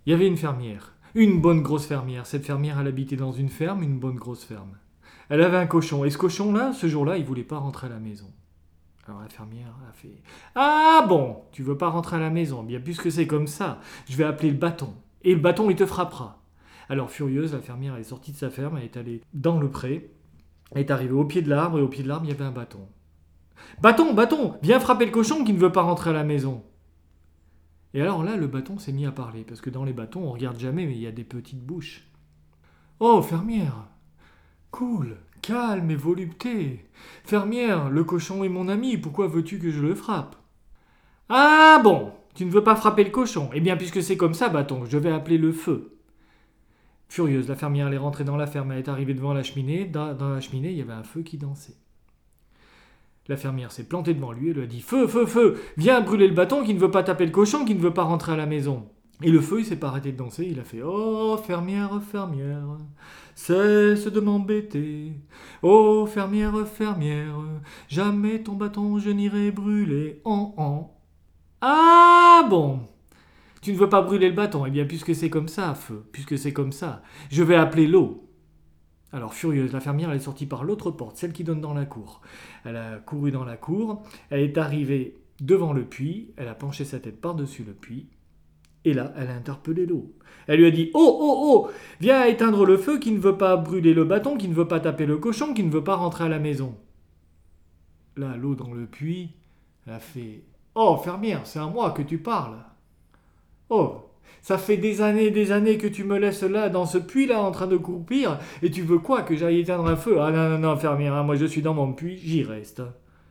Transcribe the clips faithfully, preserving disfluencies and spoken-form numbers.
Il y avait une fermière, une bonne grosse fermière. Cette fermière, elle habitait dans une ferme, une bonne grosse ferme. Elle avait un cochon, et ce cochon-là, ce jour-là, il voulait pas rentrer à la maison. Alors la fermière a fait: Ah bon, tu veux pas rentrer à la maison? Bien, puisque c'est comme ça, je vais appeler le bâton. Et le bâton, il te frappera. Alors furieuse, la fermière est sortie de sa ferme, elle est allée dans le pré, elle est arrivée au pied de l'arbre, et au pied de l'arbre, il y avait un bâton. Bâton, bâton, viens frapper le cochon qui ne veut pas rentrer à la maison. Et alors là, le bâton s'est mis à parler, parce que dans les bâtons, on regarde jamais, mais il y a des petites bouches. Oh, fermière, cool, calme et volupté. Fermière, le cochon est mon ami, pourquoi veux-tu que je le frappe? Ah bon, tu ne veux pas frapper le cochon? Eh bien, puisque c'est comme ça, bâton, je vais appeler le feu. Furieuse, la fermière elle est rentrée dans la ferme, elle est arrivée devant la cheminée. Dans, dans la cheminée, il y avait un feu qui dansait. La fermière s'est plantée devant lui et lui a dit: Feu, feu, feu, viens brûler le bâton qui ne veut pas taper le cochon, qui ne veut pas rentrer à la maison. Et le feu, il s'est pas arrêté de danser, il a fait: Oh, fermière, fermière, cesse de m'embêter. Oh, fermière, fermière, jamais ton bâton je n'irai brûler. En, en. Ah bon, tu ne veux pas brûler le bâton? Eh bien, puisque c'est comme ça, feu, puisque c'est comme ça, je vais appeler l'eau. Alors, furieuse, la fermière elle est sortie par l'autre porte, celle qui donne dans la cour. Elle a couru dans la cour, elle est arrivée devant le puits, elle a penché sa tête par-dessus le puits, et là, elle a interpellé l'eau. Elle lui a dit: Oh, oh, oh, viens éteindre le feu qui ne veut pas brûler le bâton, qui ne veut pas taper le cochon, qui ne veut pas rentrer à la maison. Là, l'eau dans le puits, elle a fait: Oh, fermière, c'est à moi que tu parles. Oh, ça fait des années et des années que tu me laisses là, dans ce puits-là, en train de croupir, et tu veux quoi, que j'aille éteindre un feu? Ah non, non, non, fermière, hein, moi je suis dans mon puits, j'y reste.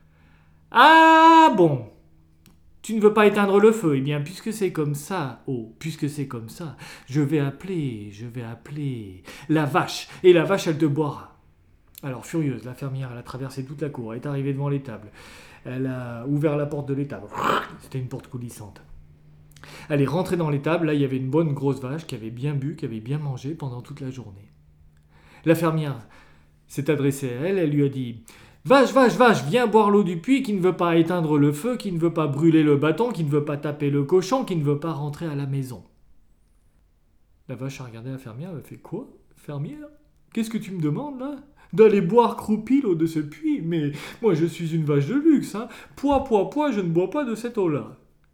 Ah bon, tu ne veux pas éteindre le feu? Eh bien, puisque c'est comme ça, oh, puisque c'est comme ça, je vais appeler, je vais appeler la vache, et la vache, elle te boira. Alors, furieuse, la fermière, elle a traversé toute la cour, elle est arrivée devant l'étable. Elle a ouvert la porte de l'étable. C'était une porte coulissante. Elle est rentrée dans l'étable, là il y avait une bonne grosse vache qui avait bien bu, qui avait bien mangé pendant toute la journée. La fermière s'est adressée à elle, elle lui a dit: Vache, vache, vache, viens boire l'eau du puits, qui ne veut pas éteindre le feu, qui ne veut pas brûler le bâton, qui ne veut pas taper le cochon, qui ne veut pas rentrer à la maison. La vache a regardé la fermière, elle a fait: Quoi, fermière? Qu'est-ce que tu me demandes là? D'aller boire croupie l'eau de ce puits? Mais moi je suis une vache de luxe, hein. Poids, poids, poids, je ne bois pas de cette eau-là.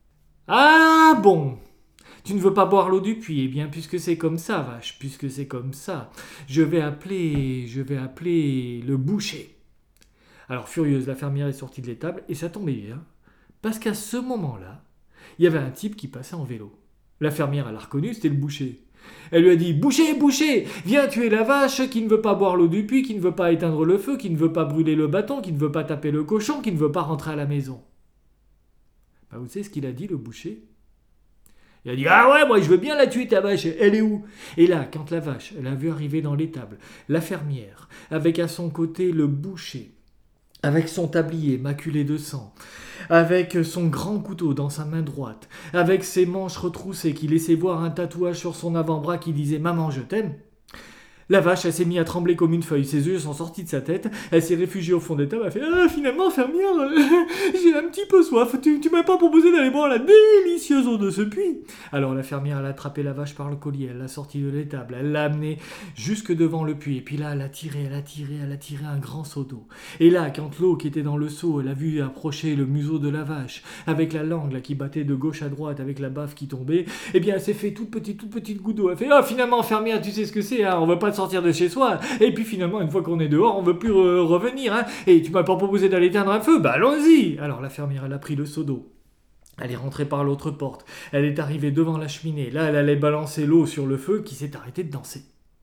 Ah bon, tu ne veux pas boire l'eau du puits? Eh bien, puisque c'est comme ça, vache, puisque c'est comme ça, je vais appeler, je vais appeler le boucher. Alors, furieuse, la fermière est sortie de l'étable, et ça tombait bien, parce qu'à ce moment-là, il y avait un type qui passait en vélo. La fermière, elle l'a reconnu, c'était le boucher. Elle lui a dit: Boucher, boucher, viens tuer la vache qui ne veut pas boire l'eau du puits, qui ne veut pas éteindre le feu, qui ne veut pas brûler le bâton, qui ne veut pas taper le cochon, qui ne veut pas rentrer à la maison. Bah, vous savez ce qu'il a dit, le boucher? Il a dit: Ah ouais, moi je veux bien la tuer ta vache, elle est où? Et là, quand la vache, elle a vu arriver dans l'étable la fermière, avec à son côté le boucher, avec son tablier maculé de sang, avec son grand couteau dans sa main droite, avec ses manches retroussées qui laissaient voir un tatouage sur son avant-bras qui disait Maman, je t'aime. La vache, elle s'est mise à trembler comme une feuille, ses yeux sont sortis de sa tête, elle s'est réfugiée au fond des tables, elle a fait: Ah, finalement, fermière, j'ai un petit peu soif, tu, tu m'as pas proposé d'aller boire la délicieuse eau de ce puits? Alors la fermière, elle a attrapé la vache par le collier, elle l'a sortie de l'étable, elle l'a amenée jusque devant le puits, et puis là, elle a tiré, elle a tiré, elle a tiré un grand seau d'eau. Et là, quand l'eau qui était dans le seau, elle a vu approcher le museau de la vache, avec la langue là, qui battait de gauche à droite, avec la baffe qui tombait, eh bien, elle s'est fait toute petite, toute petite goutte d'eau. Elle fait: Ah, finalement, fermière, tu sais ce que c'est, hein, on veut pas sortir de chez soi, et puis finalement une fois qu'on est dehors on veut plus re- revenir, hein. Et tu m'as pas proposé d'aller éteindre un feu, bah allons-y. Alors la fermière, elle a pris le seau d'eau, elle est rentrée par l'autre porte, elle est arrivée devant la cheminée, là elle allait balancer l'eau sur le feu qui s'est arrêté de danser.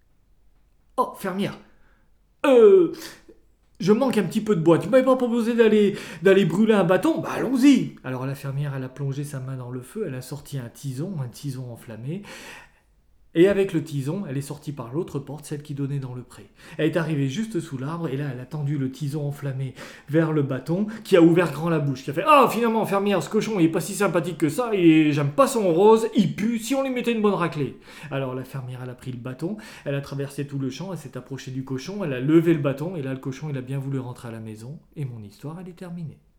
Oh, fermière, euh je manque un petit peu de bois, tu m'avais pas proposé d'aller d'aller brûler un bâton, bah allons-y. Alors la fermière, elle a plongé sa main dans le feu, elle a sorti un tison, un tison enflammé. Et avec le tison, elle est sortie par l'autre porte, celle qui donnait dans le pré. Elle est arrivée juste sous l'arbre, et là, elle a tendu le tison enflammé vers le bâton, qui a ouvert grand la bouche, qui a fait: Ah, finalement, fermière, ce cochon, il est pas si sympathique que ça, et j'aime pas son rose, il pue, si on lui mettait une bonne raclée. Alors la fermière, elle a pris le bâton, elle a traversé tout le champ, elle s'est approchée du cochon, elle a levé le bâton, et là, le cochon, il a bien voulu rentrer à la maison, et mon histoire, elle est terminée.